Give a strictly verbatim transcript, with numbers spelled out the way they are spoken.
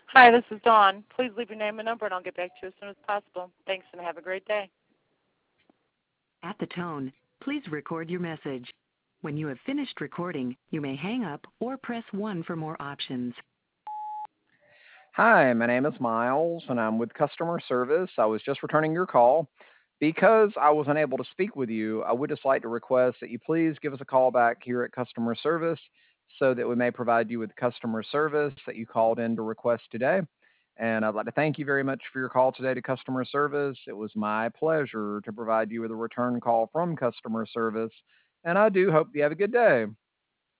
Hi, this is Dawn. Please leave your name and number, and I'll get back to you as soon as possible. Thanks, and have a great day. At the tone, please record your message. When you have finished recording, you may hang up or press one for more options. Hi, my name is Miles, and I'm with customer service. I was just returning your call. Because I was unable to speak with you, I would just like to request that you please give us a call back here at customer service so that we may provide you with customer service that you called in to request today. And I'd like to thank you very much for your call today to customer service. It was my pleasure to provide you with a return call from customer service, and I do hope you have a good day.